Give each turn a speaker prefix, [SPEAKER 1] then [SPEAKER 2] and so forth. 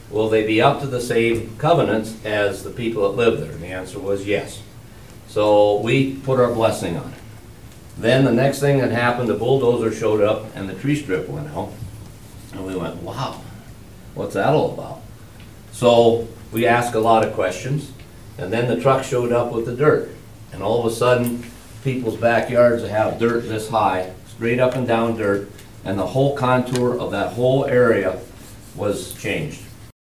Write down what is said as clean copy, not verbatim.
[SPEAKER 1] will they be up to the same covenants as the people that live there? And the answer was yes. So we put our blessing on it. Then the next thing that happened, the bulldozer showed up and the tree strip went out. And we went, wow, what's that all about? So we asked a lot of questions, and then the truck showed up with the dirt. And all of a sudden, people's backyards have dirt this high, straight up and down dirt, and the whole contour of that whole area was changed.